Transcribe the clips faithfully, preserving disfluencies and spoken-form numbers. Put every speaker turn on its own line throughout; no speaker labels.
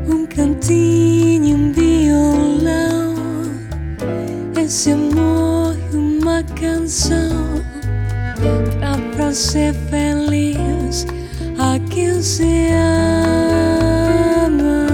um cantinho, um violão, esse amor e uma canção pra ser feliz a quem se ama.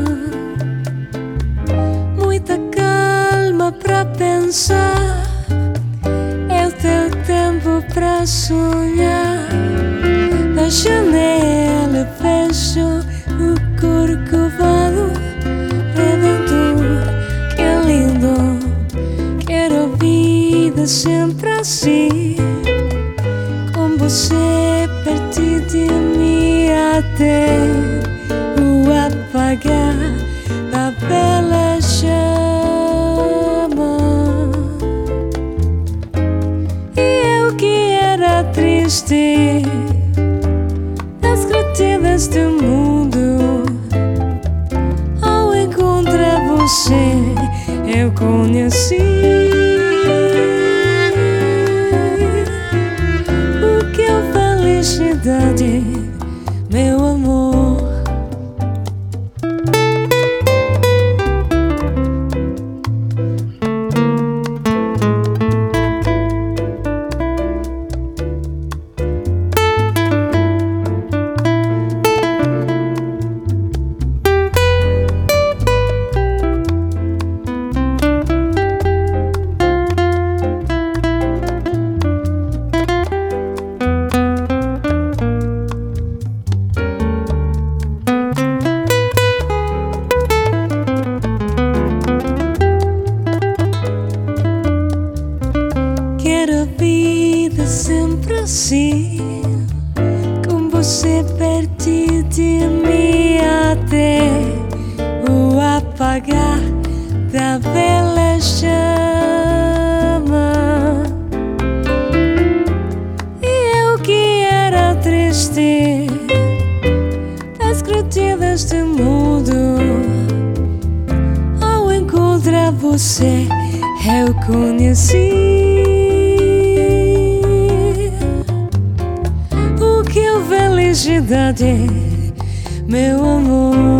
Muita calma pra pensar, é o teu tempo pra sonhar. Na janela vejo o corcovado redentor, que lindo. Quero a vida sempre assim, com você perto de mim até o apagar da bela chama. E eu que era triste, descrente deste mundo, ao encontrar você eu conheci o que é felicidade, meu amor. Quero a vida sempre assim, com você perto de mim até o apagar da bela chama. E eu que era triste, descrente deste mundo, ao encontrar você eu conheci o que é felicidade, meu amor.